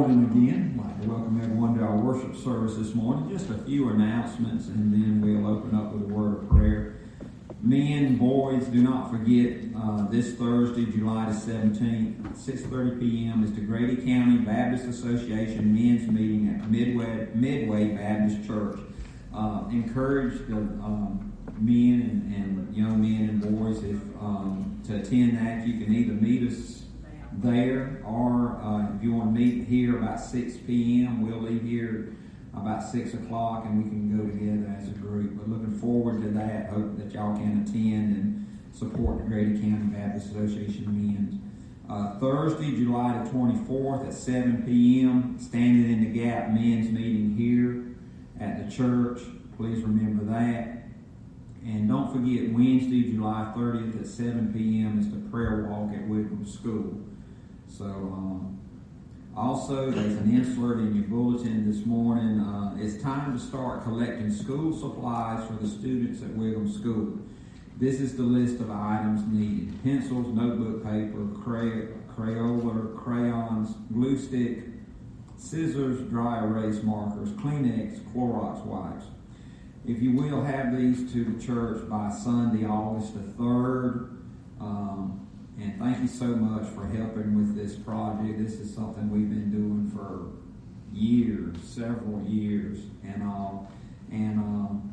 morning again. I'd like to welcome everyone to our worship service this morning. Just a few announcements and then we'll open up with a word of prayer. Men, boys, do not forget this Thursday, July the 17th, 6:30 p.m. is the Grady County Baptist Association men's meeting at Midway Baptist Church. Encourage the men and young men and boys to attend that. You can either meet us there or if you want to meet here about 6 p.m. we'll leave here about 6 o'clock and we can go together as a group. But looking forward to that. Hope that y'all can attend and support the Grady County Baptist Association men's. Thursday, July the 24th at 7 p.m. Standing in the Gap men's meeting here at the church. Please remember that. And don't forget Wednesday, July 30th at 7 p.m. is the prayer walk at Wickham School. So, also, there's an insert in your bulletin this morning. It's time to start collecting school supplies for the students at Wickham School. This is the list of items needed: pencils, notebook paper, Crayola, crayons, glue stick, scissors, dry erase markers, Kleenex, Clorox wipes. If you will, have these to the church by Sunday, August the 3rd. And thank you so much for helping with this project. This is something we've been doing for years, several years and all. And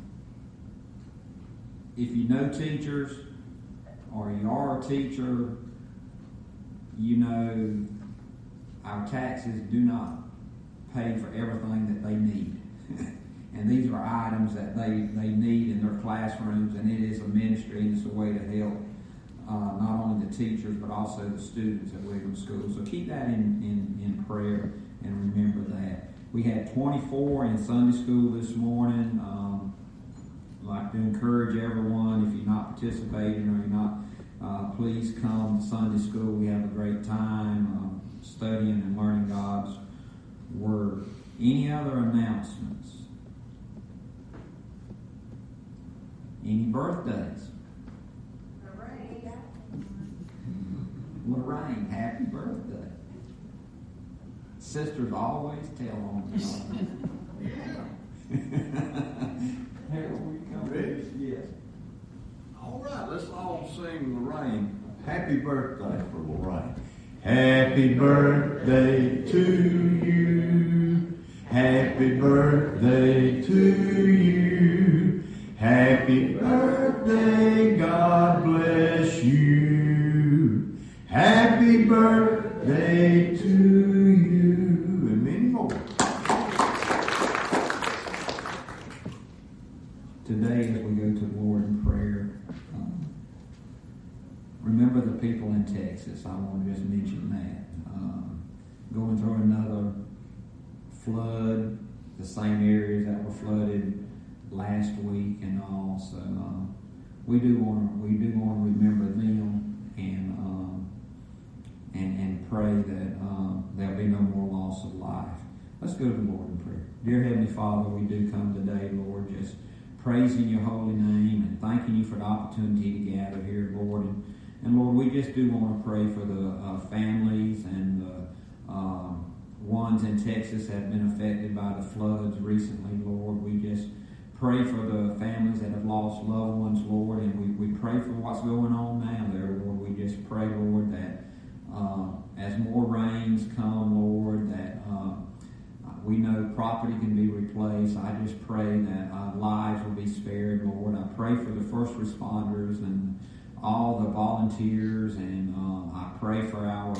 if you know teachers or you are a teacher, you know our taxes do not pay for everything that they need. And these are items that they need in their classrooms, and it is a ministry and it's a way to help not only the teachers but also the students at Wickham School. So keep that in prayer and remember that. We had 24 in Sunday school this morning. I'd like to encourage everyone, if you're not participating or you're not, please come to Sunday school. We have a great time studying and learning God's Word. Any other announcements? Any birthdays? Lorraine, happy birthday. Sisters always tell on me. Here we come. Ready? Yes. All right, let's all sing Lorraine. Happy birthday for Lorraine. Happy birthday to you. Happy birthday to you. Happy birthday, God bless you. Happy birthday to you. And many more. Today, as we go to the Lord in prayer, remember the people in Texas. I want to just mention that. Going through another flood, the same areas that were flooded last week and all. So we do want to remember them and pray that there'll be no more loss of life. Let's go to the Lord in prayer. Dear Heavenly Father, we do come today, Lord, just praising your holy name and thanking you for the opportunity to gather here, Lord. And Lord, we just do want to pray for the families and the ones in Texas have been affected by the floods recently, Lord. We just pray for the families that have lost loved ones, Lord, and we pray for what's going on now there, Lord. We just pray, Lord, that as more rains come, Lord, that we know property can be replaced. I just pray that lives will be spared, Lord. I pray for the first responders and all the volunteers, and I pray for our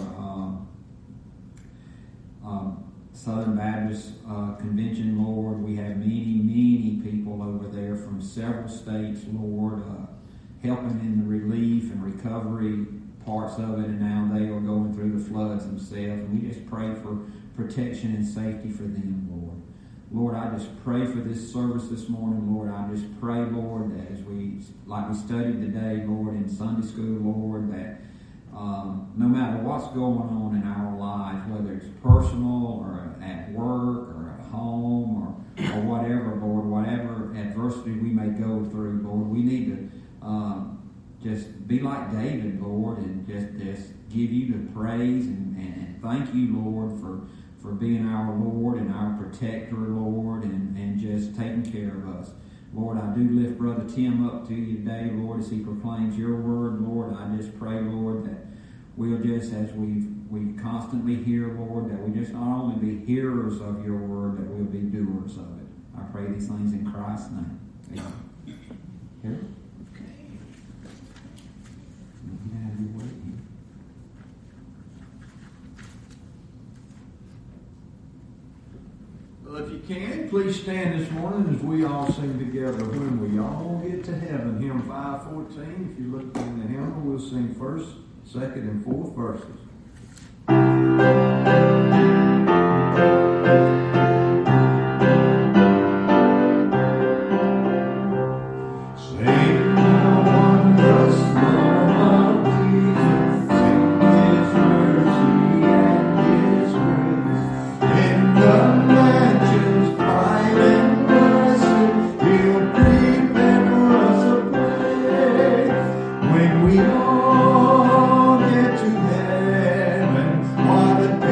Southern Baptist Convention, Lord. We have many people over there from several states, Lord, helping in the relief and recovery parts of it, and now they are going through the floods themselves. And we just pray for protection and safety for them, Lord. Lord, I just pray for this service this morning, Lord. I just pray, Lord, that as we studied today, Lord, in Sunday school, Lord, that no matter what's going on in our lives, whether it's personal or at work or at home or whatever, Lord, whatever adversity we may go through, Lord, we need to just be like David, Lord, and just give you the praise and thank you, Lord, for for being our Lord and our protector, Lord, and just taking care of us. Lord, I do lift Brother Tim up to you today, Lord, as he proclaims your word, Lord. I just pray, Lord, that we'll just, as we constantly hear, Lord, that we just not only be hearers of your word, that we'll be doers of it. I pray these things in Christ's name. Amen. Here? Well, if you can, please stand this morning as we all sing together When We All Get to Heaven, hymn 514. If you look in the hymnal, we'll sing first, second, and fourth verses. We all get to heaven. What a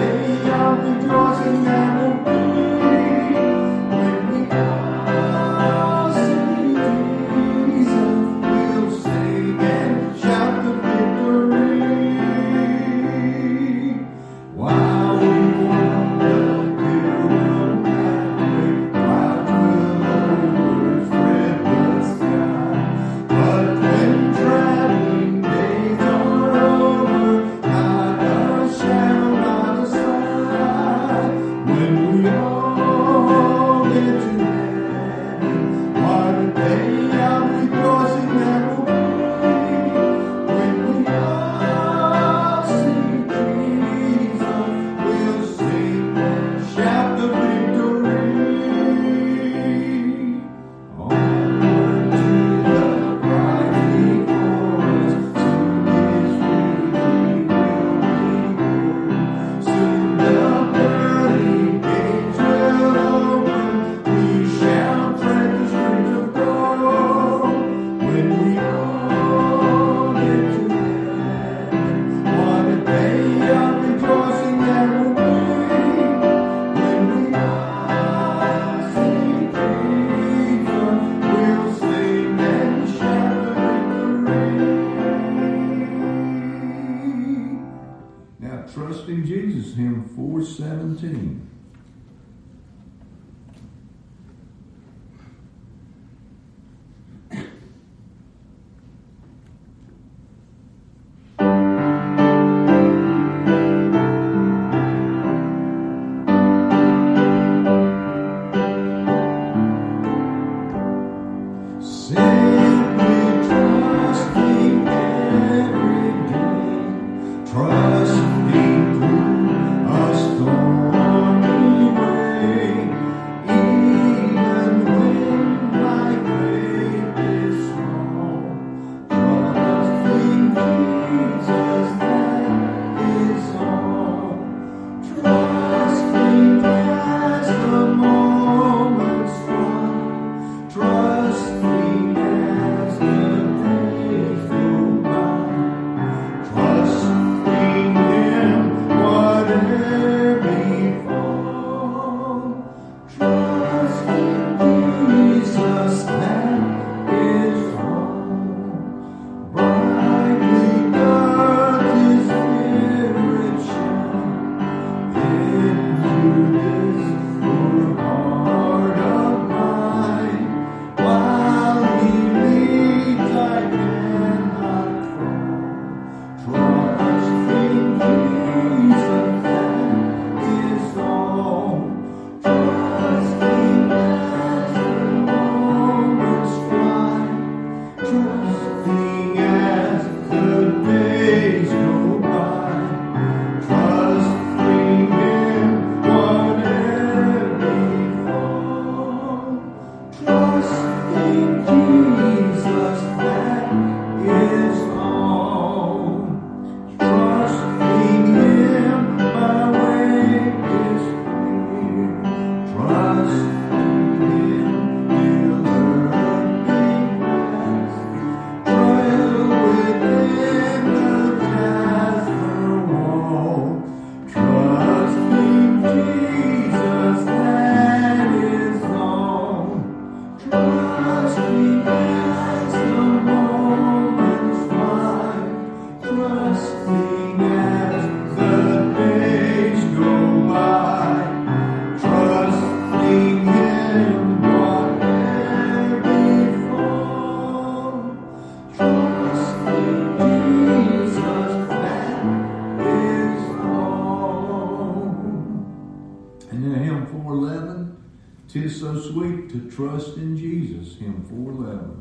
And then hymn 411, "'Tis so sweet to trust in Jesus," hymn 411.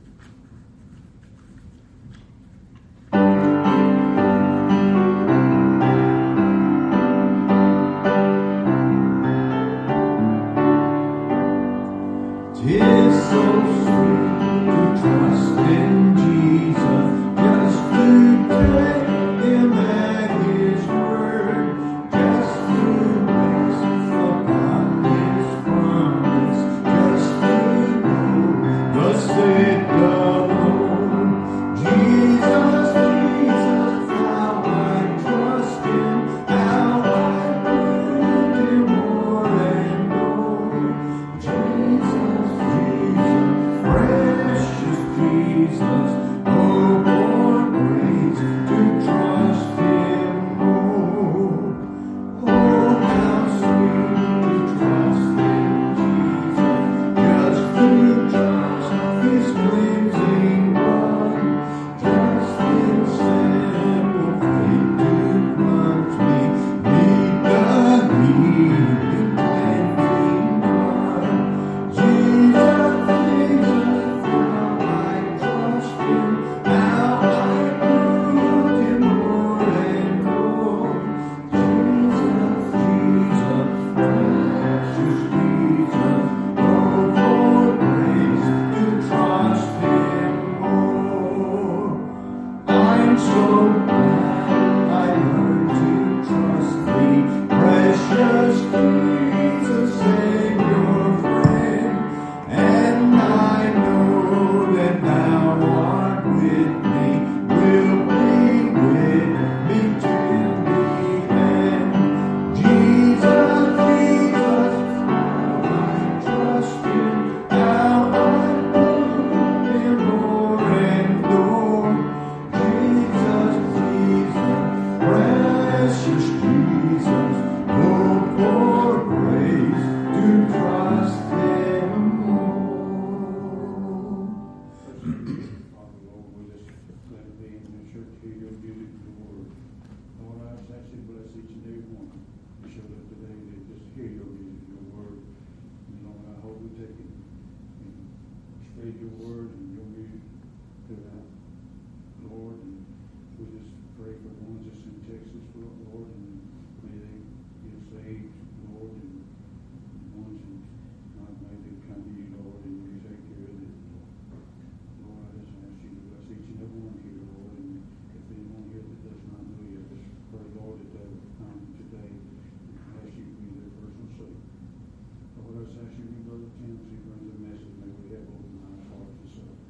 "'Tis so sweet to trust in Jesus, just to take him at his word, just to rest upon his promise, just to know thus saith the Lord. Jesus, Jesus, how I trust him, how I put him more and more. Jesus, Jesus, precious Jesus, oh, for grace to trust him more. Oh, how sweet to trust in Jesus, just to trust his cleansing blood, just in simple faith to plunge me neath the healing cleansing blood. Jesus, Jesus, how I trust him, how I put him more and more. Jesus, Jesus, precious Jesus, oh, for grace to trust him more. I'm so glad I learned to trust thee, precious Jesus, Savior, friend. And I know that thou art with me, will be with me till the end. Jesus, Jesus, how I trust him, how I put him more and more. Jesus, Jesus, precious Jesus, oh, for grace to trust him more. Father, Lord, we just let it be in the church, hear your music, your word. Lord, I just ask you to bless each and every one. We show up today to just hear your music, your word. And Lord, I hope we take it and spread your word and your music throughout, Lord. And we just pray for the ones that's in Texas, Lord, and may they get saved, Lord, and the ones that not, may they come to you, Lord, and you take care of them, Lord. Lord, I just ask you to bless each and every one here, Lord, and if anyone here that does not know you, I just pray, Lord, that they will come today and ask you to be their personal Savior. Lord, I just ask you to be Brother Tim, as he brings a message, may we have open eyes, hearts, and souls.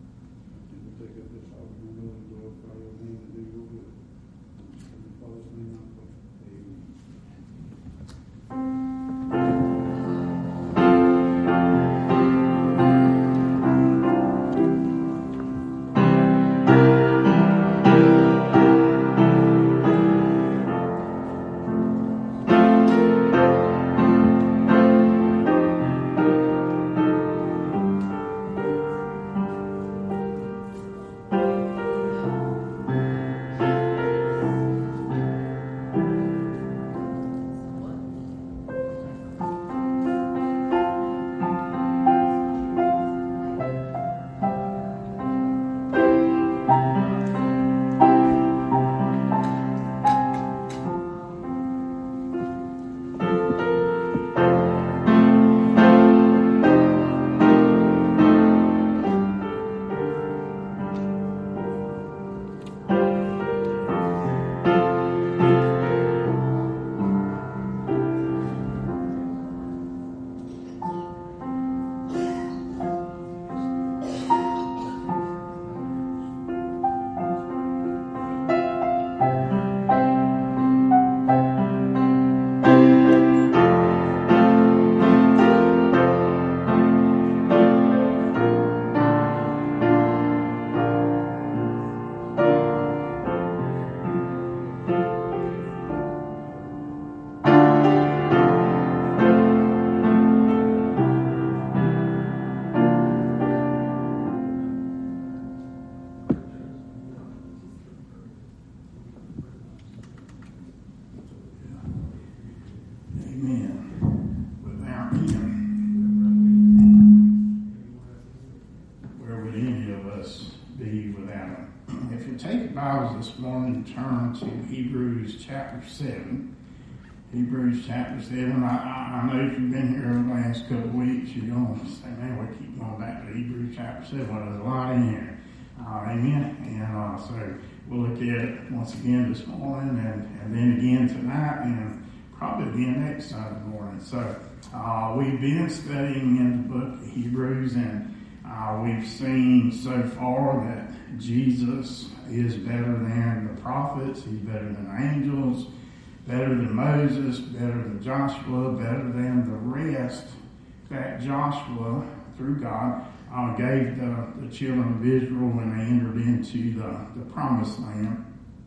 this morning, turn to Hebrews chapter 7. Hebrews chapter 7. I know if you've been here the last couple of weeks, you're going to say, man, we keep going back to Hebrews chapter 7. Well, there's a lot in here. Amen. And so we'll look at it once again this morning and then again tonight and probably again next Sunday morning. So we've been studying in the book of Hebrews, and we've seen so far that Jesus is better than the prophets. He's better than angels, better than Moses, better than Joshua, better than the rest that Joshua, through God, gave the children of Israel when they entered into the promised land.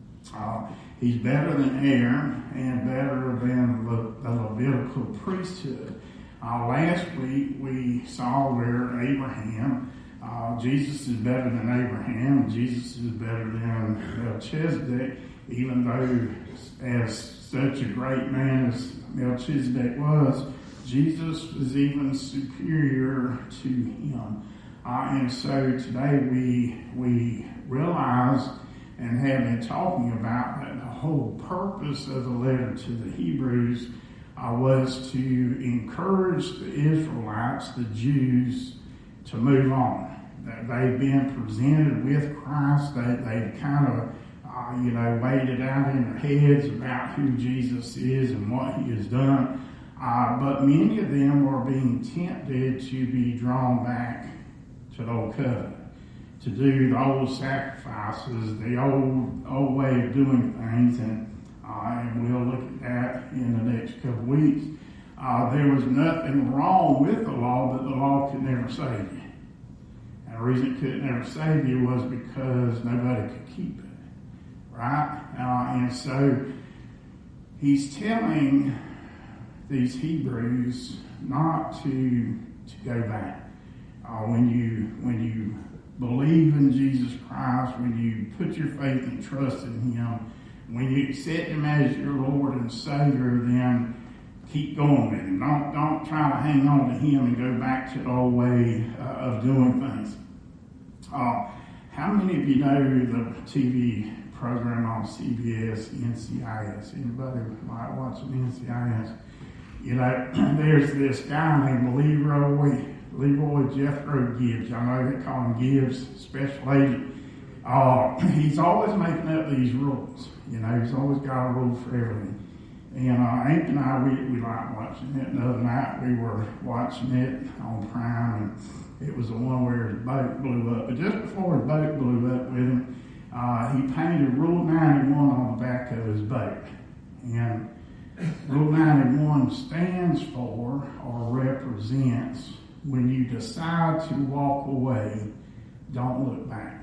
He's better than Aaron and better than the Levitical priesthood. Last week we saw where Abraham, Jesus is better than Abraham. Jesus is better than Melchizedek, even though as such a great man as Melchizedek was, Jesus was even superior to him. And so today we realize and have been talking about that the whole purpose of the letter to the Hebrews was to encourage the Israelites, the Jews, to move on. That they've been presented with Christ. They've kind of weighed it out in their heads about who Jesus is and what he has done. But many of them are being tempted to be drawn back to the old covenant, to do the old sacrifices, the old way of doing things, and we'll look at that in the next couple of weeks. There was nothing wrong with the law, but the law could never save you. And the reason it could never save you was because nobody could keep it, right? And so he's telling these Hebrews not to go back. When you believe in Jesus Christ, when you put your faith and trust in him, when you accept him as your Lord and Savior, then keep going with him. Don't try to hang on to him and go back to the old way of doing things. How many of you know the TV program on CBS, NCIS? Anybody might watch NCIS? There's this guy named Leroy Jethro Gibbs. Y'all know they call him Gibbs, special agent. He's always making up these rules. He's always got a rule for everything. And Hank and I, we like watching it. The other night we were watching it on Prime, and it was the one where his boat blew up. But just before his boat blew up with him, he painted Rule 91 on the back of his boat. And Rule 91 stands for or represents when you decide to walk away, don't look back.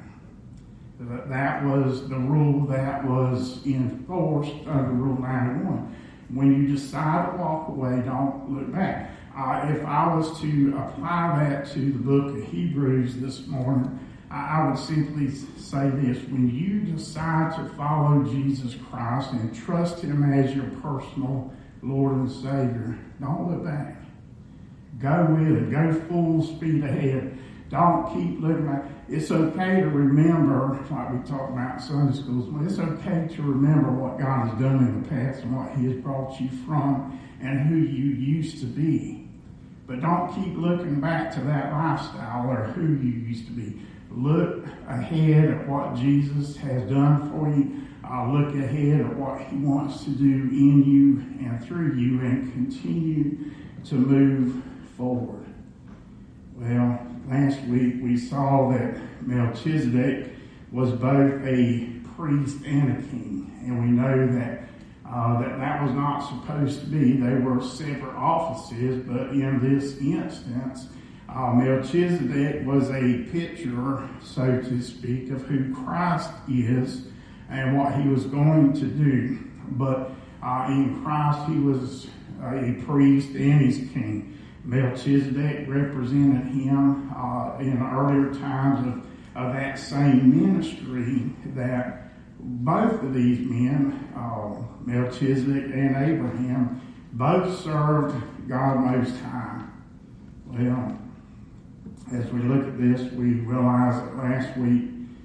That was the rule that was enforced under Rule 91. When you decide to walk away, don't look back. If I was to apply that to the book of Hebrews this morning, I would simply say this. When you decide to follow Jesus Christ and trust him as your personal Lord and Savior, don't look back. Go with it. Go full speed ahead. Don't keep looking back. It's okay to remember, like we talked about in Sunday schools, it's okay to remember what God has done in the past and what he has brought you from and who you used to be. But don't keep looking back to that lifestyle or who you used to be. Look ahead at what Jesus has done for you. Look ahead at what he wants to do in you and through you, and continue to move forward. Well, last week we saw that Melchizedek was both a priest and a king. And we know that that was not supposed to be. They were separate offices, but in this instance, Melchizedek was a picture, so to speak, of who Christ is and what he was going to do. But in Christ, he was a priest and he's king. Melchizedek represented him in earlier times of that same ministry that both of these men, Melchizedek and Abraham, both served God Most High. Well, as we look at this, we realize that last week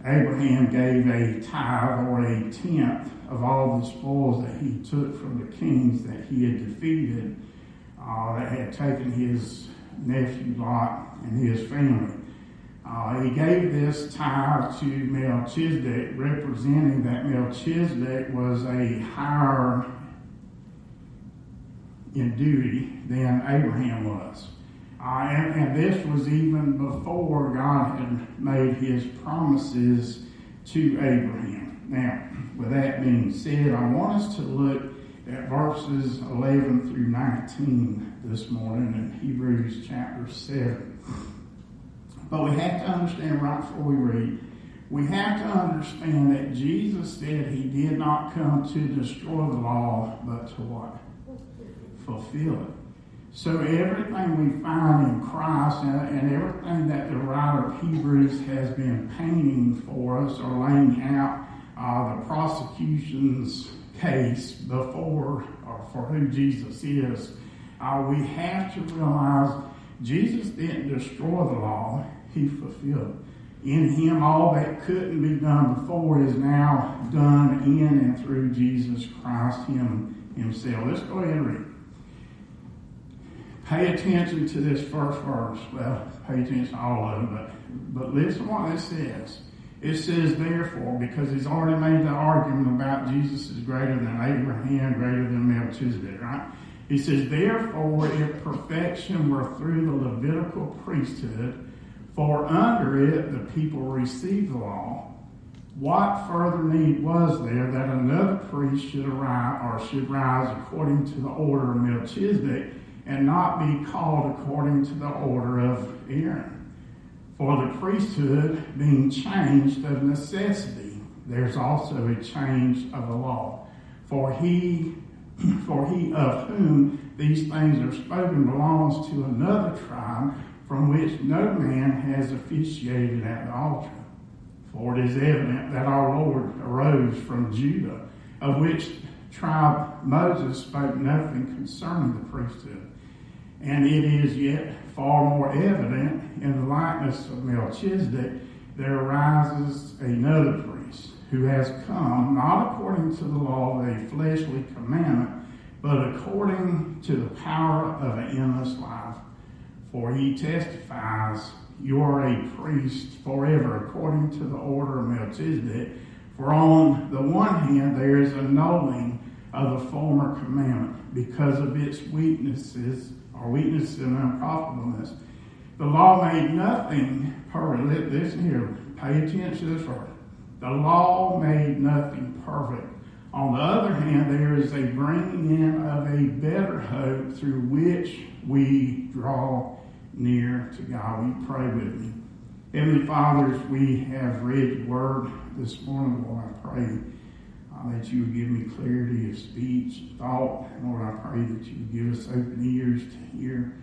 Abraham gave a tithe or a tenth of all the spoils that he took from the kings that he had defeated, that had taken his nephew Lot and his family. He gave this tithe to Melchizedek, representing that Melchizedek was a higher in duty than Abraham was. And this was even before God had made his promises to Abraham. Now, with that being said, I want us to look at verses 11 through 19 this morning in Hebrews chapter 7. But we have to understand right before we read, we have to understand that Jesus said he did not come to destroy the law, but to what? Fulfill it. So everything we find in Christ and everything that the writer of Hebrews has been painting for us or laying out the prosecution's case before or for who Jesus is, we have to realize Jesus didn't destroy the law, he fulfilled it. In him, all that couldn't be done before is now done in and through Jesus Christ himself. Let's go ahead and read. Pay attention to this first verse. Well, pay attention to all of them, but listen what it says. It says, therefore, because he's already made the argument about Jesus is greater than Abraham, greater than Melchizedek, right? He says, therefore, if perfection were through the Levitical priesthood, for under it the people received the law, what further need was there that another priest should rise according to the order of Melchizedek, and not be called according to the order of Aaron? For the priesthood being changed of necessity, there's also a change of the law. For he of whom these things are spoken belongs to another tribe, from which no man has officiated at the altar. For it is evident that our Lord arose from Judah, of which tribe Moses spoke nothing concerning the priesthood. And it is yet far more evident in the likeness of Melchizedek, there arises another priest, who has come not according to the law of a fleshly commandment, but according to the power of an endless life. For he testifies, you are a priest forever, according to the order of Melchizedek. For on the one hand, there is annulling of the former commandment, because of its weaknesses and unprofitableness. The law made nothing perfect. Listen here, pay attention to this word. The law made nothing perfect. On the other hand, there is a bringing in of a better hope through which we draw near to God. We pray with me. Heavenly Father, as we have read your word this morning, Lord, I pray that you would give me clarity of speech, thought. Lord, I pray that you would give us open ears to hear.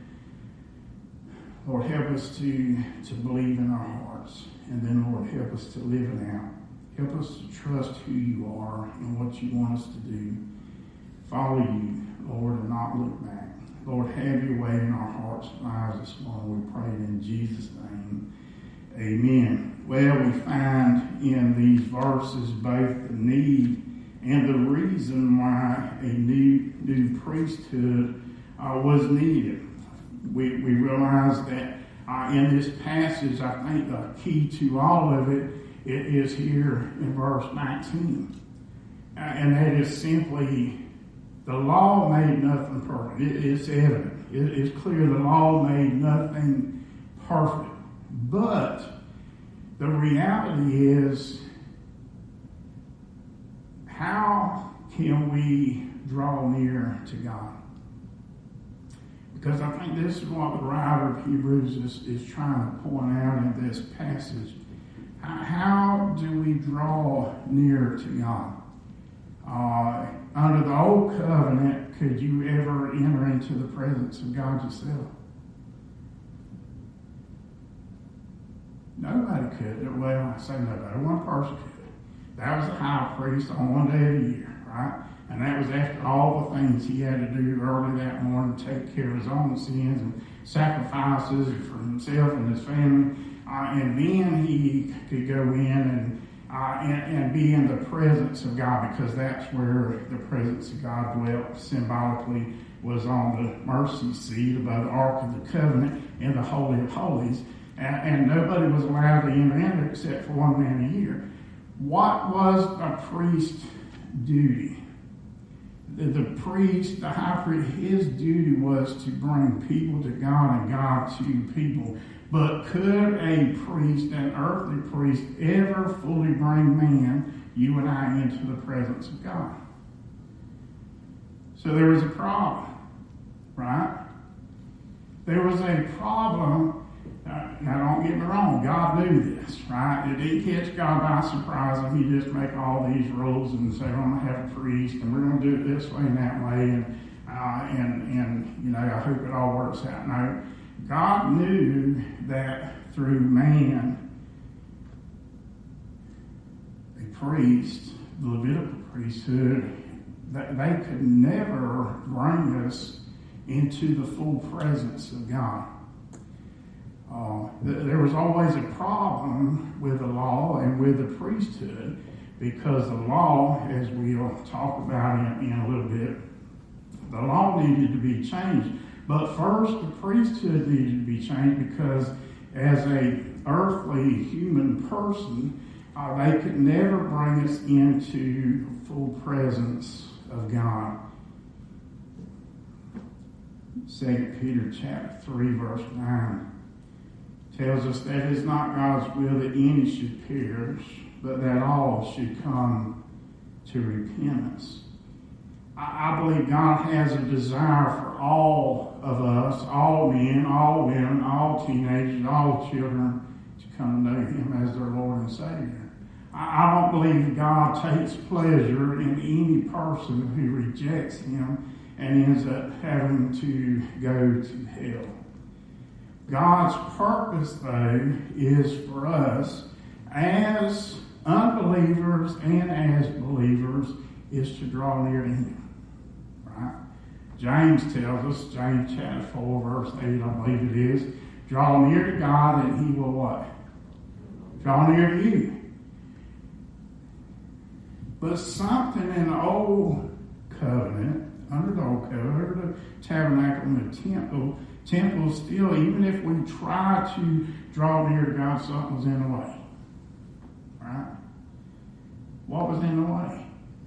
Lord, help us to believe in our hearts. And then, Lord, help us to live it out. Help us to trust who you are and what you want us to do. Follow you, Lord, and not look back. Lord, have your way in our hearts and lives this morning. We pray in Jesus' name. Amen. Well, we find in these verses both the need and the reason why a new priesthood was needed. We realize that in this passage, I think the key to all of it is here in verse 19. And that is simply, the law made nothing perfect. It's evident. It's clear the law made nothing perfect. But the reality is, how can we draw near to God? Because I think this is what the writer of Hebrews is trying to point out in this passage. How do we draw near to God? Under the old covenant, could you ever enter into the presence of God yourself? Nobody could. Well, I say nobody. One person could. That was the high priest on one day of the year, right? And that was after all the things he had to do early that morning to take care of his own sins and sacrifices for himself and his family. and then he could go in and be in the presence of God, because that's where the presence of God dwelt symbolically, was on the mercy seat above the Ark of the Covenant in the Holy of Holies. And nobody was allowed to enter in there except for one man a year. What was a priest's duty? The priest, the high priest, his duty was to bring people to God and God to people. But could a priest, an earthly priest, ever fully bring man, you and I, into the presence of God? So there was a problem, right? There was a problem. Now, don't get me wrong, God knew this, right? It didn't catch God by surprise, and he just make all these rules and say, we're going to have a priest, and we're going to do it this way and that way, and you know, I hope it all works out. No, God knew that through man, a priest, the Levitical priesthood, that they could never bring us into the full presence of God. There was always a problem with the law and with the priesthood, because the law, as we'll talk about in a little bit, the law needed to be changed. But first, the priesthood needed to be changed, because as a earthly human person, they could never bring us into the full presence of God. 2 Peter chapter 3, verse 9 tells us that it is not God's will that any should perish, but that all should come to repentance. I believe God has a desire for all of us, all men, all women, all teenagers, all children, to come to know him as their Lord and Savior. I don't believe God takes pleasure in any person who rejects him and ends up having to go to hell. God's purpose, though, is for us as unbelievers and as believers is to draw near to him. Right? James tells us, James chapter 4, verse 8, I believe it is, draw near to God and he will what? Draw near to you. But something in the old covenant, under the old covenant, under the tabernacle and the temple still, even if we try to draw near to God, something's in the way. Right? What was in the way?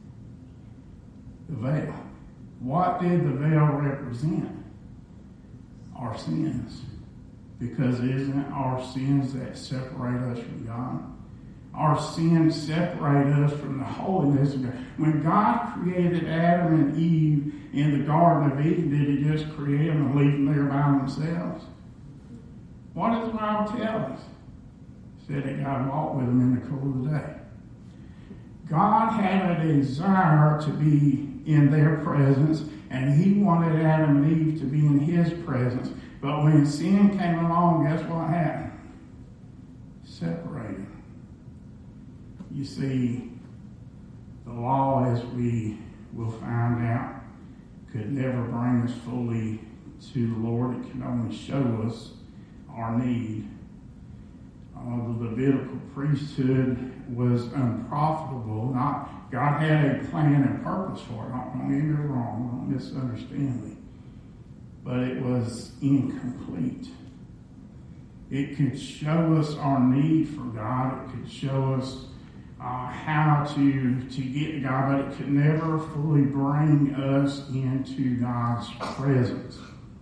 The veil. What did the veil represent? Our sins. Because it isn't our sins that separate us from God. Our sins separate us from the holiness of God. When God created Adam and Eve in the Garden of Eden, did he just create them and leave them there by themselves? What does the Bible tell us? It said that God walked with them in the cool of the day. God had a desire to be in their presence, and he wanted Adam and Eve to be in his presence. But when sin came along, guess what happened? Separated. You see, the law, as we will find out, could never bring us fully to the Lord. It can only show us our need. The Levitical priesthood was unprofitable. God had a plan and purpose for it. Don't get me wrong. Don't misunderstand me. But it was incomplete. It could show us our need for God. It could show us how to get to God, but it could never fully bring us into God's presence.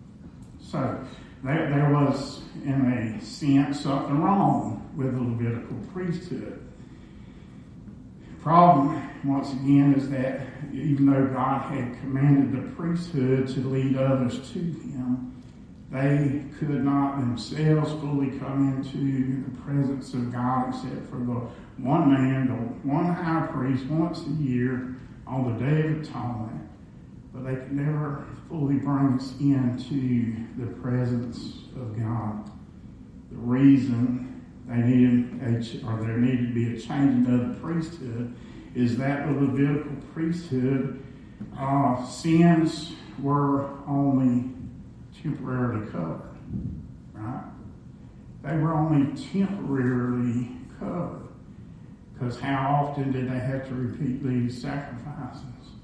So there was, in a sense, something wrong with the Levitical priesthood. The problem, once again, is that even though God had commanded the priesthood to lead others to him, they could not themselves fully come into the presence of God except for the one man, the one high priest, once a year on the Day of Atonement. But they could never fully bring us into the presence of God. The reason there needed to be a changing of the priesthood is that the Levitical priesthood sins were only temporarily covered, right? they were only temporarily covered. Because how often did they have to repeat these sacrifices?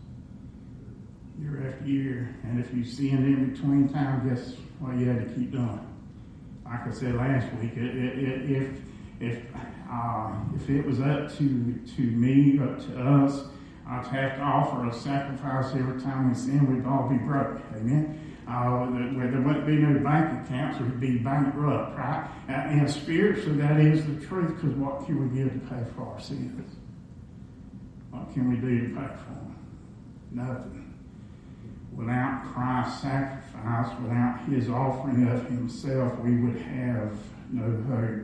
Year after year. And if you sinned in between time, guess what you had to keep doing? Like I said last week, if it was up to me, up to us, I'd have to offer a sacrifice every time we sin, we'd all be broke. Amen? Where there wouldn't be no bank accounts, we'd be bankrupt, right? And spiritually, that is the truth, because what can we give to pay for our sins? What can we do to pay for them? Nothing. Without Christ's sacrifice, without his offering of himself, we would have no hope.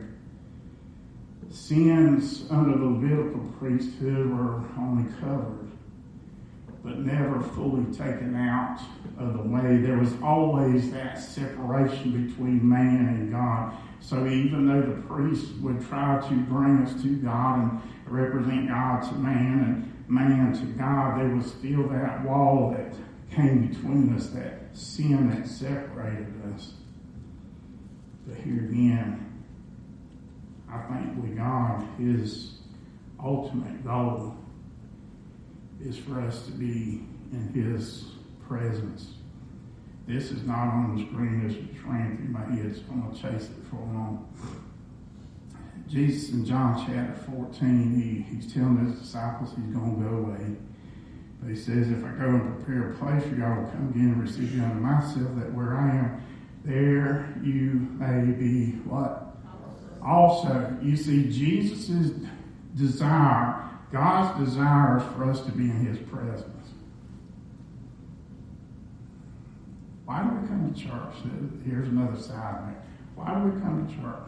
Sins under the Levitical priesthood were only covered, but never fully taken out of the way. There was always that separation between man and God. So even though the priest would try to bring us to God and represent God to man and man to God, there was still that wall that came between us, that sin that separated us. But here again, I think with God, his ultimate goal is for us to be in his presence. This is not on the screen as it's ran through my head, so I'm going to chase it for a moment. Jesus in John chapter 14, he's telling his disciples he's going to go away. But he says, if I go and prepare a place for y'all to come again and receive you unto myself, that where I am, there you may be what? Also, you see, Jesus' desire, God's desire is for us to be in his presence. Why do we come to church? Here's another side of it. Why do we come to church?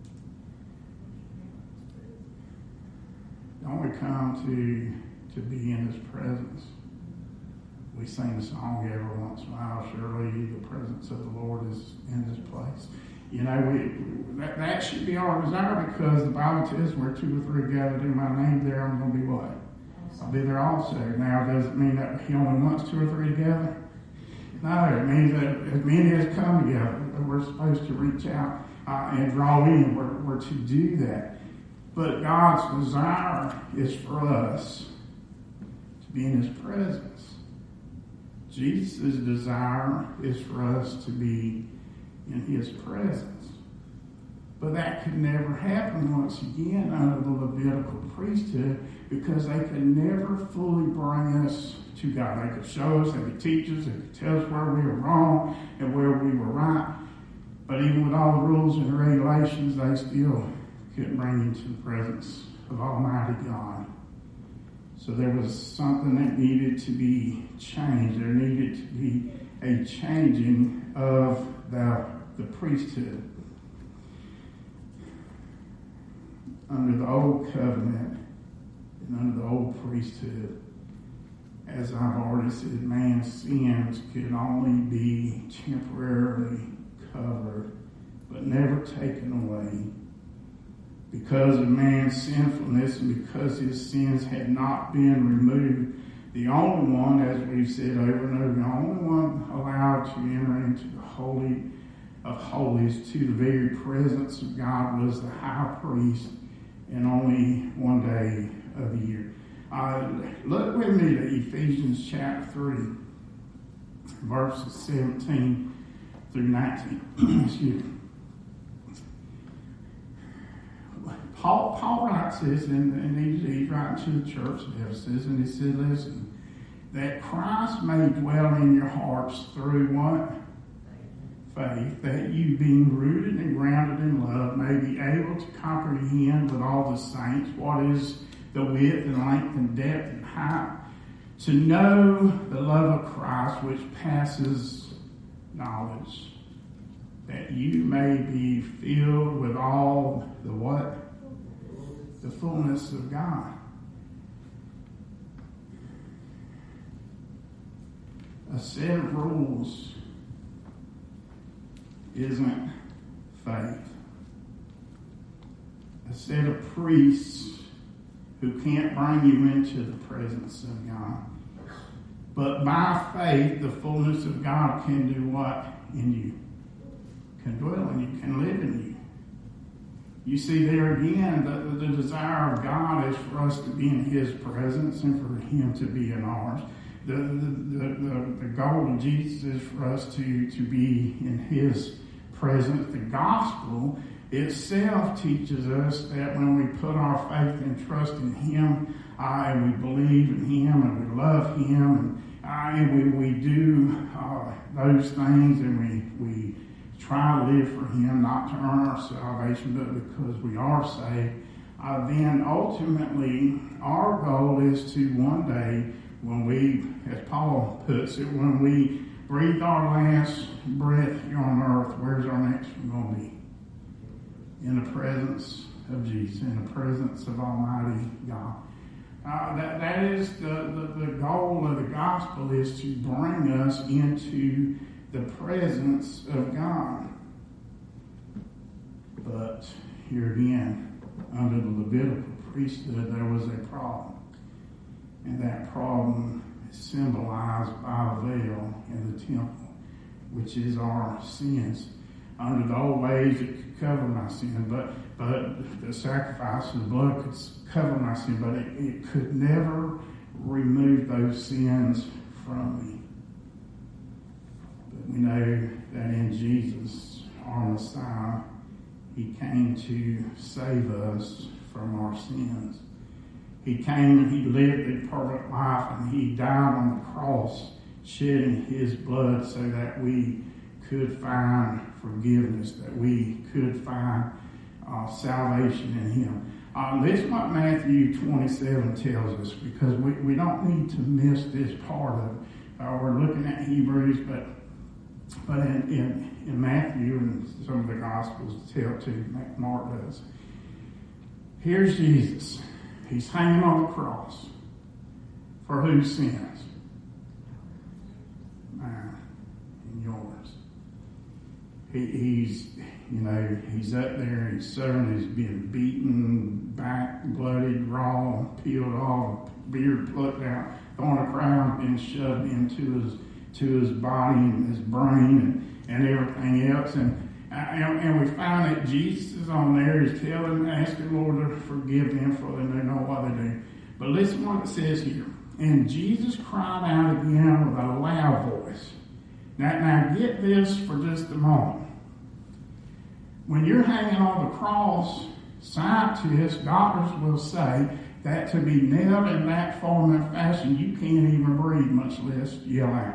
Don't we come to be in his presence? We sing the song every once in a while, surely the presence of the Lord is in this place. You know, that should be our desire, because the Bible tells where 2 or 3 gathered in my name, there I'm going to be what? I'll be there also. Now, does it mean that he only wants 2 or 3 together? No, it means that as many as come together, we're supposed to reach out and draw in. We're to do that. But God's desire is for us to be in his presence. Jesus' desire is for us to be in his presence. But that could never happen once again under the Levitical priesthood, because they could never fully bring us to God. They could show us, they could teach us, they could tell us where we were wrong and where we were right. But even with all the rules and regulations, they still couldn't bring you to the presence of Almighty God. So there was something that needed to be changed. There needed to be a changing of the priesthood. Under the old covenant and under the old priesthood, as I've already said, man's sins could only be temporarily covered, but never taken away. Because of man's sinfulness and because his sins had not been removed, the only one, as we've said over and over, the only one allowed to enter into the Holy of Holies, to the very presence of God, was the high priest, and only one day of the year. Look with me to Ephesians chapter 3, verses 17 through 19. Excuse me. Paul writes this, and he's writing to the church of Ephesus, and he said, listen, that Christ may dwell in your hearts through what? Faith, that you, being rooted and grounded in love, may be able to comprehend with all the saints what is the width and length and depth and height, to know the love of Christ which passes knowledge, that you may be filled with all the what? The fullness of God. A set of rules isn't faith. A set of priests who can't bring you into the presence of God. But by faith, the fullness of God can do what in you? Can dwell in you, can live in you. You see there again, the desire of God is for us to be in His presence and for Him to be in ours. The goal of Jesus is for us to be in His presence. The gospel itself teaches us that when we put our faith and trust in Him, and we believe in Him, and we love Him, and we do those things, and we try to live for Him, not to earn our salvation, but because we are saved, then ultimately our goal is to one day, when we, as Paul puts it, when we breathe our last breath here on earth, where's our next one going to be? In the presence of Jesus, in the presence of Almighty God. That is the goal of the gospel, is to bring us into the presence of God. But here again, under the Levitical priesthood, there was a problem. And that problem is symbolized by the veil in the temple, which is our sins. Under the old ways, it could cover my sin, but the sacrifice of the blood could cover my sin, but it could never remove those sins from me. But we know that in Jesus, our Messiah, He came to save us from our sins. He came and He lived a perfect life, and He died on the cross, shedding His blood so that we could find forgiveness, that we could find salvation in Him. This is what Matthew 27 tells us, because we don't need to miss this part of it. We're looking at Hebrews, but in Matthew and some of the Gospels tell too, Mark does. Here's Jesus. He's hanging on the cross. For whose sins? Mine and yours. He's up there, he's serving, he's being beaten, back, bloodied, raw, peeled off, beard plucked out, thorn of crown being shoved into his body and his brain and everything else. And we find that Jesus is on there, he's asking the Lord to forgive them, for they know what they do. But listen what it says here. And Jesus cried out again with a loud voice. Now get this for just a moment. When you're hanging on the cross, scientists, doctors will say that to be nailed in that form and fashion, you can't even breathe, much less yell out.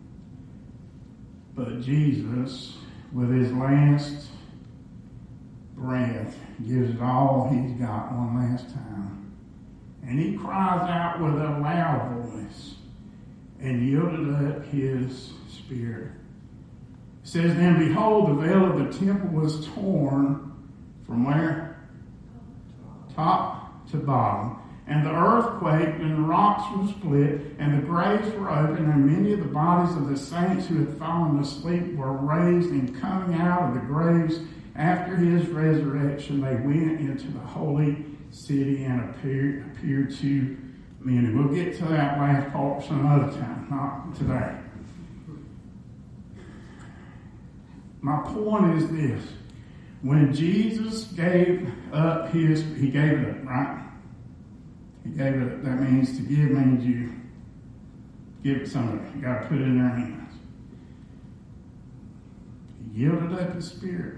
But Jesus, with His last breath, gives it all He's got one last time. And He cries out with a loud voice and yielded up His spirit. It says, then behold, the veil of the temple was torn from where? Top to bottom. And the earth quaked, and the rocks were split, and the graves were opened, and many of the bodies of the saints who had fallen asleep were raised, and coming out of the graves after His resurrection, they went into the holy city and appeared to many. We'll get to that last part some other time, not today. My point is this. When Jesus gave up He gave it up, right? He gave it up. That means to give means you give it somebody. You got to put it in their hands. He yielded up His spirit.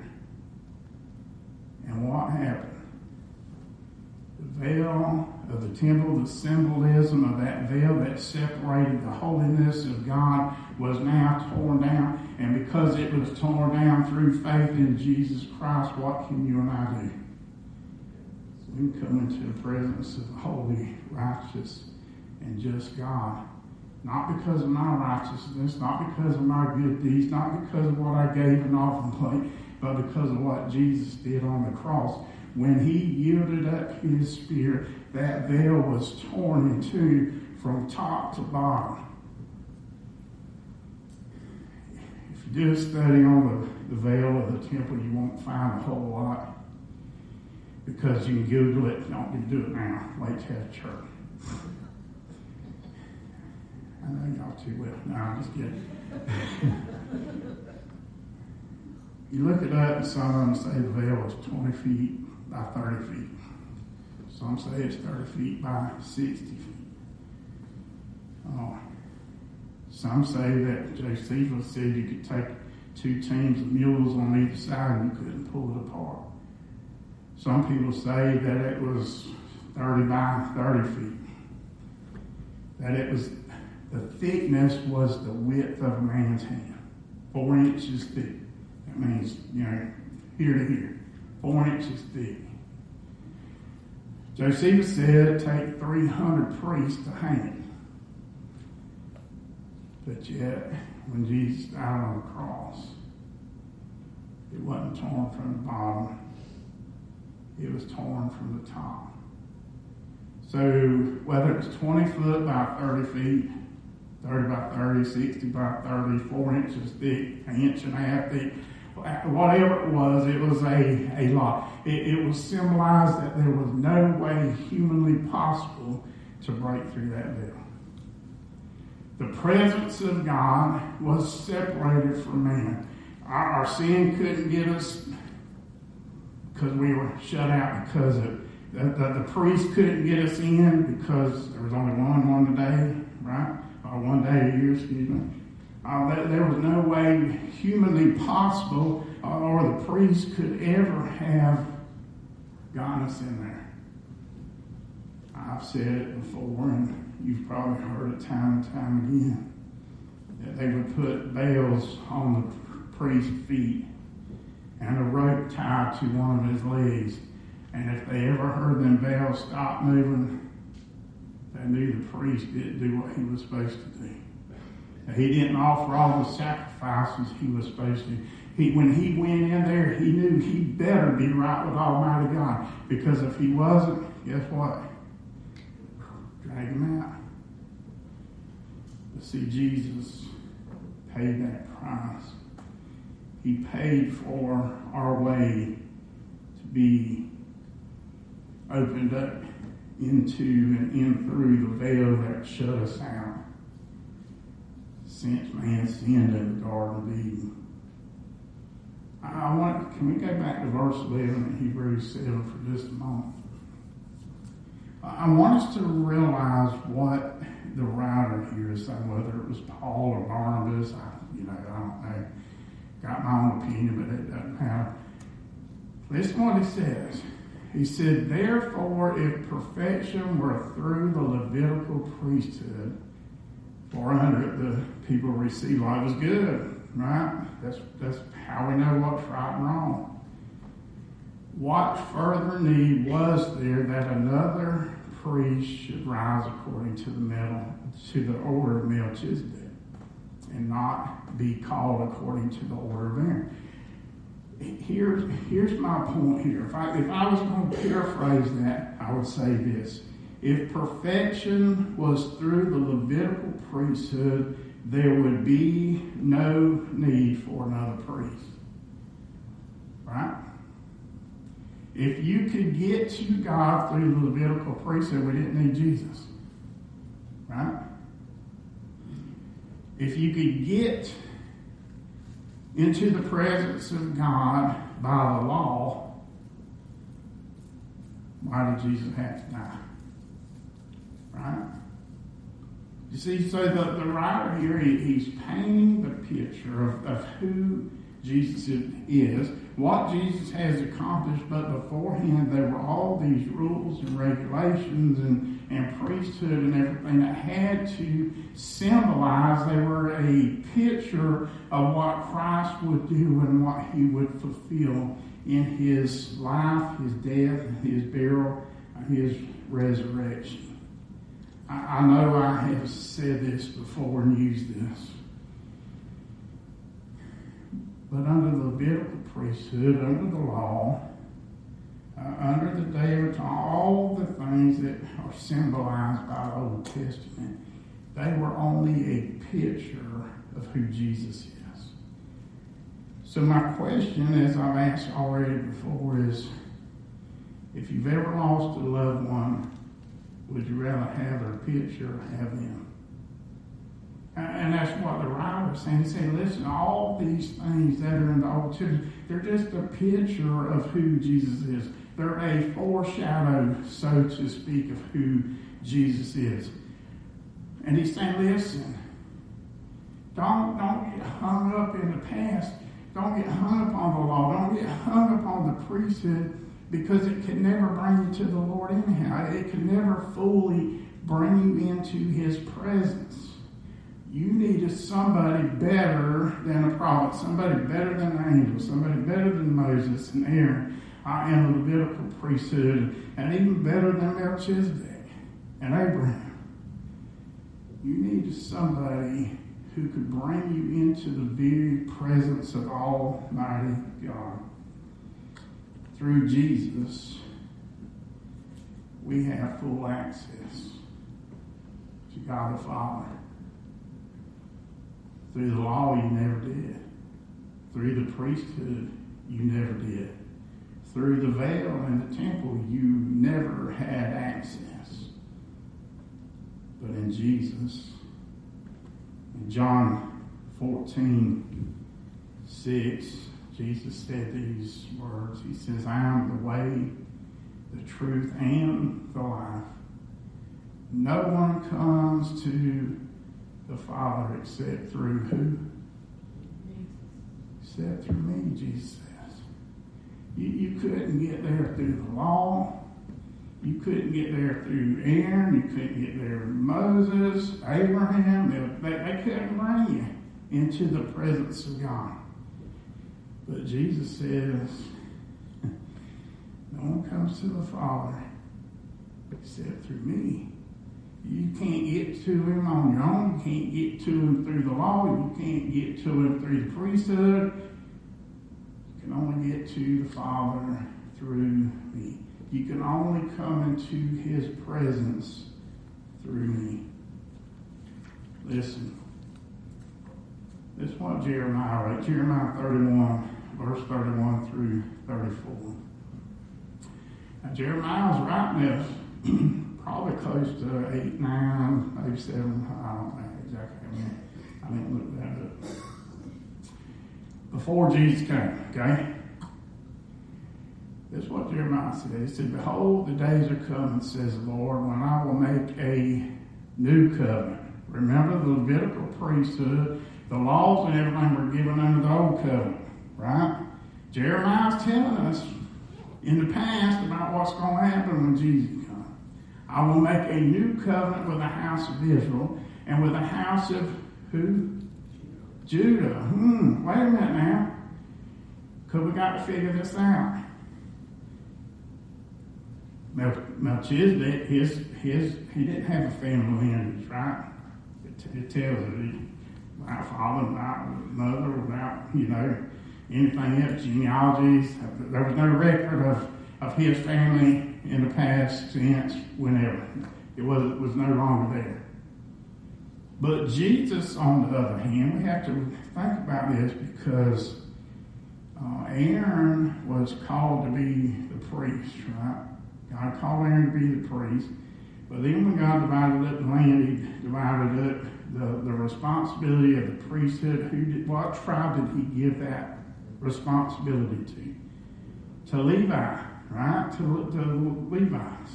And what happened? The veil of the temple, the symbolism of that veil that separated the holiness of God, was now torn down. And because it was torn down through faith in Jesus Christ, what can you and I do? We can come into the presence of the holy, righteous, and just God. Not because of my righteousness, not because of my good deeds, not because of what I gave an offering plate, but because of what Jesus did on the cross. When He yielded up His spirit, that veil was torn in two from top to bottom. If you do a study on the veil of the temple, you won't find a whole lot, because you can Google it. Don't do it now. Wait to have church. I know y'all too well. No, I'm just kidding. You look it up, and some of them say the veil was 20 feet by 30 feet. Some say it's 30 feet by 60 feet. Some say that Josephus said you could take 2 teams of mules on either side and you couldn't pull it apart. Some people say that it was 30 by 30 feet. That it was, the thickness was the width of a man's hand. 4 inches thick. That means, here to here. 4 inches thick. Josephus said take 300 priests to hang it. But yet, when Jesus died on the cross, it wasn't torn from the bottom. It was torn from the top. So whether it was 20 foot by 30 feet, 30 by 30, 60 by 30, 4 inches thick, an inch and a half thick, whatever it was a lot. It was symbolized that there was no way humanly possible to break through that veil. The presence of God was separated from man. Our sin couldn't get us because we were shut out because of the priest couldn't get us in because there was only one day, right? Or 1 day a year, excuse me. There was no way humanly possible or the priest could ever have gotten us in there. I've said it before, and you've probably heard it time and time again, that they would put bells on the priest's feet and a rope tied to one of his legs. And if they ever heard them bells stop moving, they knew the priest didn't do what he was supposed to do. He didn't offer all the sacrifices he was supposed to. When he went in there, he knew he better be right with Almighty God. Because if he wasn't, guess what? Drag him out. But see, Jesus paid that price. He paid for our way to be opened up into and in through the veil that shut us out since man sinned in the Garden of Eden. Can we go back to verse 11 in Hebrews 7 for just a moment? I want us to realize what the writer here is saying, whether it was Paul or Barnabas. I don't know. Got my own opinion, but it doesn't matter. Listen to what he says. He said, therefore, if perfection were through the Levitical priesthood, for under it the people received law, it was good, right? That's how we know what's right and wrong. What further need was there that another priest should rise according to the order of Melchizedek, and not be called according to the order of Aaron? Here's my point here. If I was going to paraphrase that, I would say this. If perfection was through the Levitical priesthood, there would be no need for another priest. Right? If you could get to God through the Levitical priesthood, we didn't need Jesus. Right? If you could get into the presence of God by the law, why did Jesus have to die? Right? You see, so the writer here, he's painting the picture of who Jesus is, what Jesus has accomplished, but beforehand there were all these rules and regulations and priesthood and everything that had to symbolize. They were a picture of what Christ would do and what he would fulfill in his life, his death, his burial, and his resurrection. I know I have said this before and used this. But under the Levitical priesthood, under the law, under the Day of Atonement, all the things that are symbolized by the Old Testament, they were only a picture of who Jesus is. So my question, as I've asked already before, is if you've ever lost a loved one, would you rather have their picture or have them? And that's what the writer is saying. He's saying, listen, all these things that are in the Old Testament, they're just a picture of who Jesus is. They're a foreshadow, so to speak, of who Jesus is. And he's saying, listen, don't get hung up in the past. Don't get hung up on the law. Don't get hung up on the priesthood, because it can never bring you to the Lord anyhow. It can never fully bring you into his presence. You needed somebody better than a prophet, somebody better than an angel, somebody better than Moses and Aaron and the Levitical priesthood, and even better than Melchizedek and Abraham. You needed somebody who could bring you into the very presence of Almighty God. Through Jesus, we have full access to God the Father. Through the law, you never did. Through the priesthood, you never did. Through the veil in the temple, you never had access. But in Jesus, in John 14:6, Jesus said these words. He says, I am the way, the truth, and the life. No one comes to the Father except through who? Except through me, Jesus says. You couldn't get there through the law. You couldn't get there through Aaron. You couldn't get there through Moses, Abraham. They couldn't bring you into the presence of God. But Jesus says, no one comes to the Father except through me. You can't get to him on your own. You can't get to him through the law. You can't get to him through the priesthood. You can only get to the Father through me. You can only come into his presence through me. Listen. This is what Jeremiah wrote. Jeremiah 31, verse 31 through 34. Now, Jeremiah was writing this probably close to 8, 9, maybe 7. I don't know exactly. I didn't look that up. Before Jesus came, okay? This is what Jeremiah said. He said, behold, the days are coming, says the Lord, when I will make a new covenant. Remember the Levitical priesthood, the laws and everything were given under the old covenant, right? Jeremiah's telling us in the past about what's going to happen when Jesus comes. I will make a new covenant with the house of Israel and with the house of who? Judah. Wait a minute now. Because we got to figure this out. Melchizedek, he didn't have a family lineage, right? It tells it. Without father, without mother, without, anything else, genealogies. There was no record of his family in the past since whenever. It was no longer there. But Jesus, on the other hand, we have to think about this because Aaron was called to be the priest, right? God called Aaron to be the priest. But then when God divided up the land, he divided up the responsibility of the priesthood. What tribe did he give that responsibility to? To Levi, right? To Levites.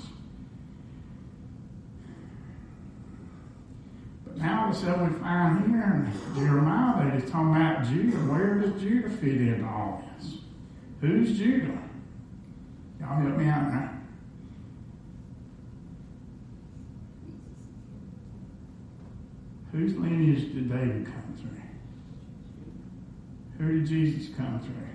But now all of a sudden we find here in Jeremiah that he's talking about Judah. Where does Judah fit into all this? Who's Judah? Y'all help me out now. Whose lineage did David come through? Who did Jesus come through?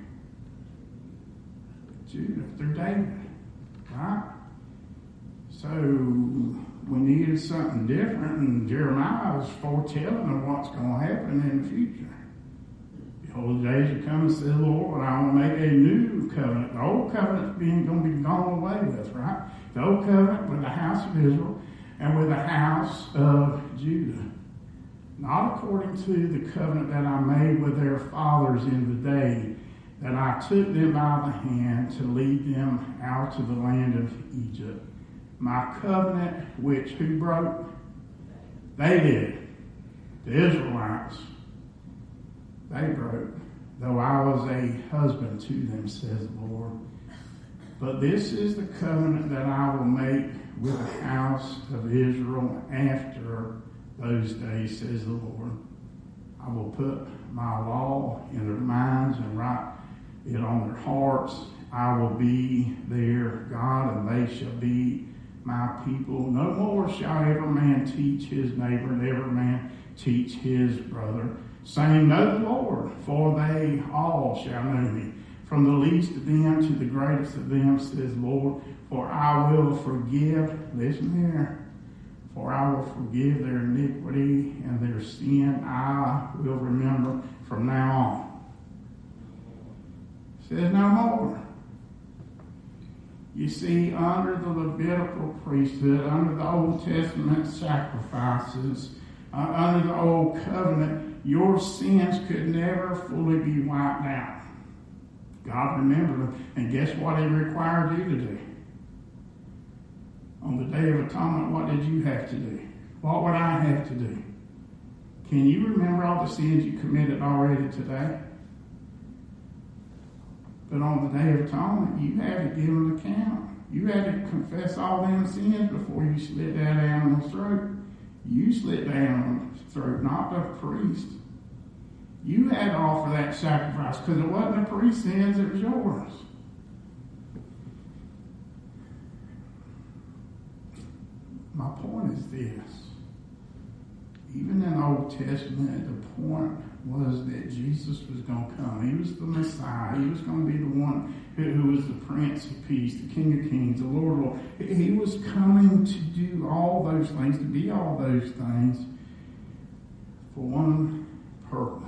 Judah, through David, right? So we needed something different, and Jeremiah was foretelling of what's going to happen in the future. Behold, the days are coming, says the Lord, I will make a new covenant. The old covenant's going to be gone away with, right? The old covenant with the house of Israel and with the house of Judah. Not according to the covenant that I made with their fathers in the day that I took them by the hand to lead them out to the land of Egypt. My covenant, which who broke? They did. The Israelites. They broke. Though I was a husband to them, says the Lord. But this is the covenant that I will make with the house of Israel after those days, says the Lord. I will put my law in their minds and write it on their hearts. I will be their God, and they shall be my people. No more shall every man teach his neighbor, and every man teach his brother, saying, Know the Lord, for they all shall know me. From the least of them to the greatest of them, says the Lord, for I will forgive, listen here, for I will forgive their iniquity and their sin I will remember from now on. It says no more. You see, under the Levitical priesthood, under the Old Testament sacrifices, under the Old Covenant, your sins could never fully be wiped out. God remembered them, and guess what He required you to do? On the Day of Atonement, what did you have to do? What would I have to do? Can you remember all the sins you committed already today? But on the Day of Atonement, you had to give an account. You had to confess all them sins before you slit that animal's throat. You slit the animal's throat, not the priest. You had to offer that sacrifice because it wasn't the priest's sins, it was yours. My point is this. Even in the Old Testament, the point was that Jesus was going to come. He was the Messiah. He was going to be the one who was the Prince of Peace, the King of Kings, the Lord of Lords. He was coming to do all those things, to be all those things for one purpose.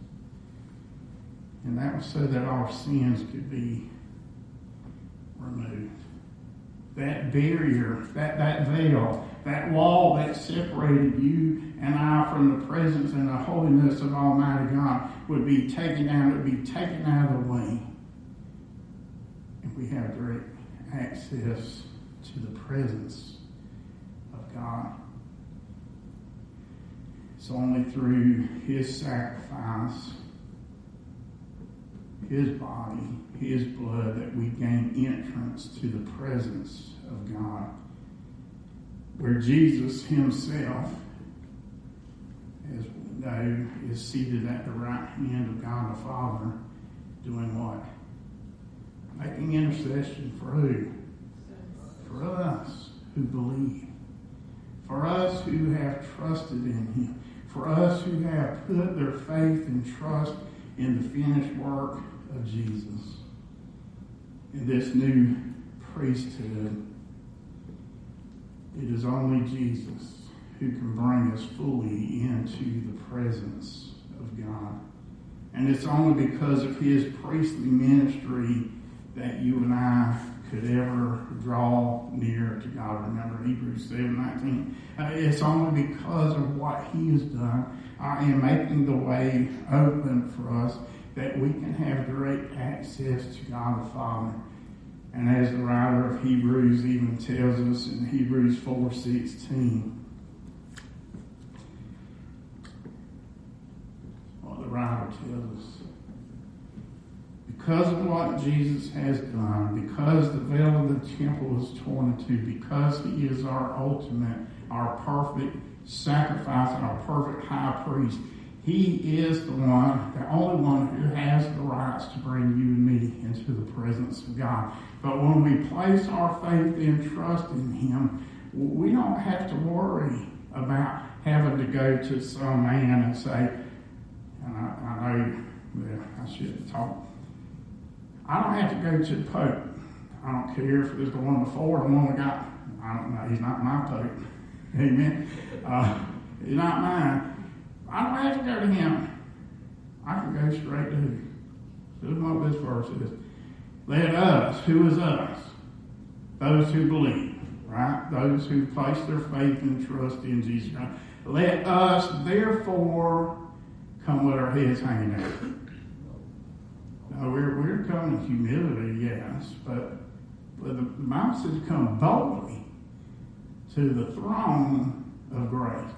And that was so that our sins could be removed. That barrier, that veil, that wall that separated you and I from the presence and the holiness of Almighty God would be taken down. It would be taken out of the way. And we have direct access to the presence of God. It's only through His sacrifice, His body, His blood, that we gain entrance to the presence of God. Where Jesus Himself, as we know, is seated at the right hand of God the Father, doing what? Making intercession for who? For us who believe. For us who have trusted in Him. For us who have put their faith and trust in the finished work of Jesus. In this new priesthood, it is only Jesus who can bring us fully into the presence of God. And it's only because of His priestly ministry that you and I could ever draw near to God. Remember Hebrews 7:19. It's only because of what He has done, I am making the way open for us that we can have direct access to God the Father. And as the writer of Hebrews even tells us in Hebrews 4:16, what the writer tells us, because of what Jesus has done, because the veil of the temple is torn in two, because He is our ultimate, our perfect sacrifice, and our perfect high priest, He is the one, the only one who has the rights to bring you and me into the presence of God. But when we place our faith and trust in Him, we don't have to worry about having to go to some man and say, and I know that I should talk. I don't have to go to the Pope. I don't care if it's the one before, the one we got. I don't know. He's not my Pope. Amen. He's not mine. I don't have to go to him. I can go straight to who? This is what this verse is. Let us, who is us? Those who believe, right? Those who place their faith and trust in Jesus Christ. Let us, therefore, come with our heads hanging out. Now, we're coming in humility, yes, but the Bible says come boldly to the throne of grace.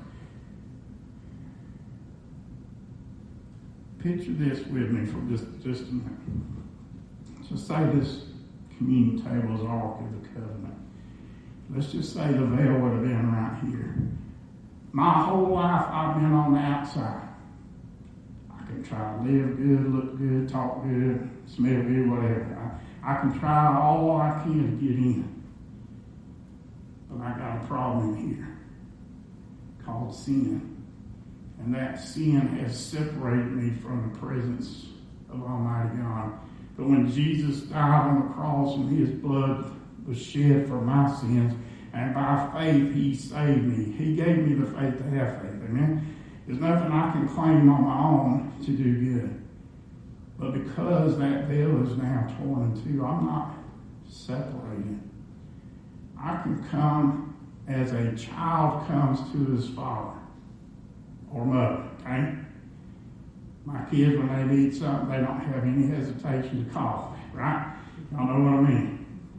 Picture this with me for just a minute. So say this communion table as Ark of the Covenant. Let's just say the veil would have been right here. My whole life I've been on the outside. I can try to live good, look good, talk good, smell good, whatever. I can try all I can to get in. But I got a problem here called sin. And that sin has separated me from the presence of Almighty God. But when Jesus died on the cross and his blood was shed for my sins, and by faith he saved me, he gave me the faith to have faith. Amen? There's nothing I can claim on my own to do good. But because that veil is now torn in two, I'm not separated. I can come as a child comes to his father or mother, okay? My kids, when they need something, they don't have any hesitation to call me, right? Y'all know what I mean.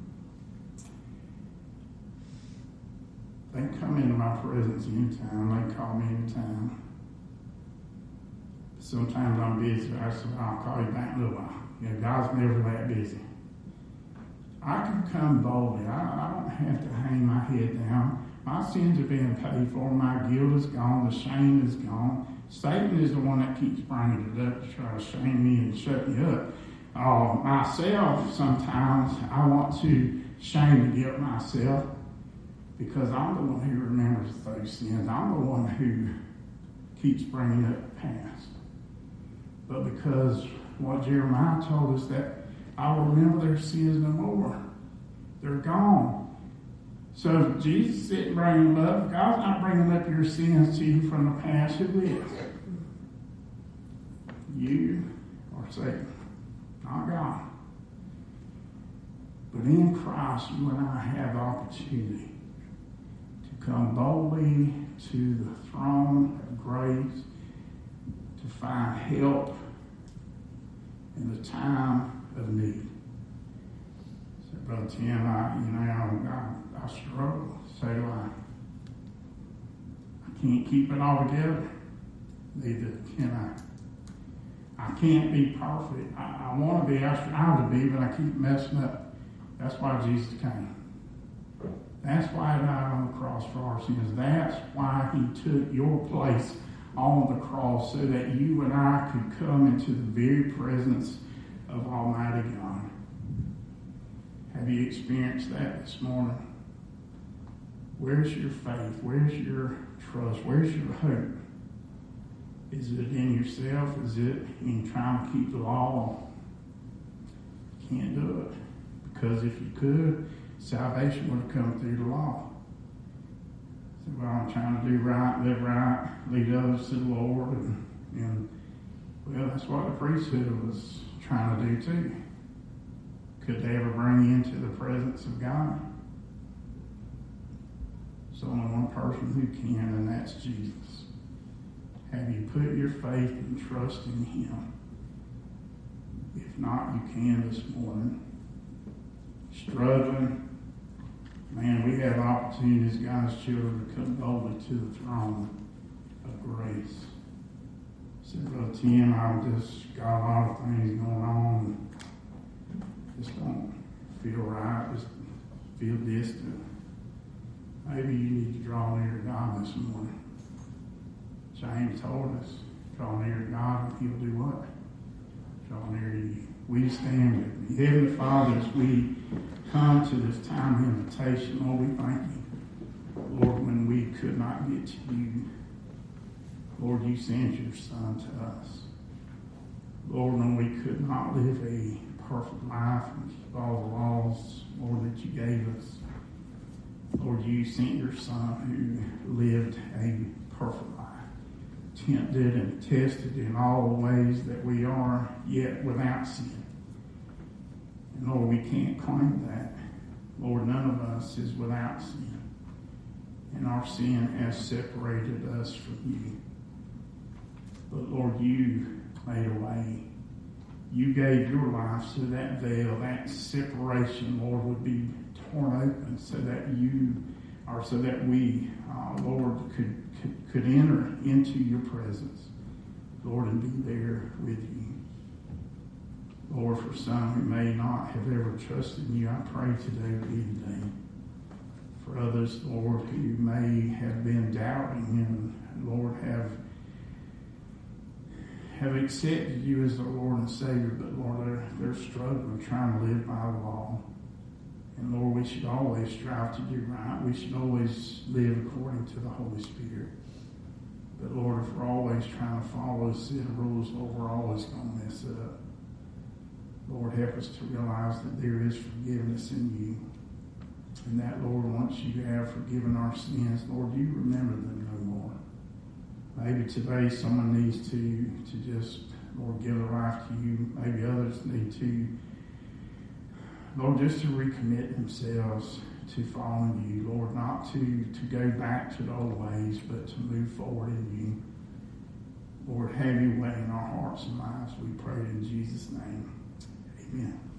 They can come into my presence anytime. They can call me anytime. Sometimes I'm busy. I say, I'll call you back in a little while. You know, God's never that busy. I can come boldly. I don't have to hang my head down. My sins are being paid for. My guilt is gone. The shame is gone. Satan is the one that keeps bringing it up to try to shame me and shut me up. Myself, sometimes I want to shame and guilt myself because I'm the one who remembers those sins. I'm the one who keeps bringing up the past. But because what Jeremiah told us, that I will remember their sins no more. They're gone. So Jesus isn't bringing them up. God's not bringing up your sins to you from the past. Who is? You or Satan, not God. But in Christ, you and I have the opportunity to come boldly to the throne of grace, to find help in the time of need. So, Brother Tim, I struggle. So do I. I can't keep it all together. Neither can I. I can't be perfect. I want to be. I strive to be, but I keep messing up. That's why Jesus came. That's why he died on the cross for our sins. That's why he took your place on the cross so that you and I could come into the very presence of Almighty God. Have you experienced that this morning? Where's your faith? Where's your trust? Where's your hope? Is it in yourself? Is it in trying to keep the law? You can't do it. Because if you could, salvation would have come through the law. So, well, I'm trying to do right, live right, lead others to the Lord. And well, that's what the priesthood was trying to do too. Could they ever bring you into the presence of God? There's only one person who can, and that's Jesus. Have you put your faith and trust in him? If not, you can this morning. Struggling. Man, we have opportunities, God's children, to come boldly to the throne of grace. So, Brother Tim, I've just got a lot of things going on. Just don't feel right. Just feel distant. Maybe you need to draw near to God this morning. James told us, draw near to God and he'll do what? Draw near to you. We stand with you. Heavenly Father, as we come to this time of invitation, Lord, we thank you. Lord, when we could not get to you, Lord, you sent your Son to us. Lord, when we could not live a perfect life and keep all the laws, Lord, that you gave us, Lord, you sent your Son who lived a perfect life, tempted and tested in all the ways that we are, yet without sin. And Lord, we can't claim that. Lord, none of us is without sin. And our sin has separated us from you. But Lord, you made a way. You gave your life so that veil, that separation, Lord, would be torn open so that you, or so that we, Lord, could enter into your presence, Lord, and be there with you. Lord, for some who may not have ever trusted you, I pray today would be the day. For others, Lord, who may have been doubting and, Lord, have accepted you as their Lord and Savior, but Lord, they're struggling, trying to live by the law. And Lord, we should always strive to do right. We should always live according to the Holy Spirit. But Lord, if we're always trying to follow a set of rules, Lord, we're always going to mess it up. Lord, help us to realize that there is forgiveness in you. And that, Lord, once you have forgiven our sins, Lord, you remember them no more. Maybe today someone needs to just, Lord, give their life to you. Maybe others need to, Lord, just to recommit themselves to following you. Lord, not to go back to the old ways, but to move forward in you. Lord, have your way in our hearts and lives. We pray in Jesus' name. Amen.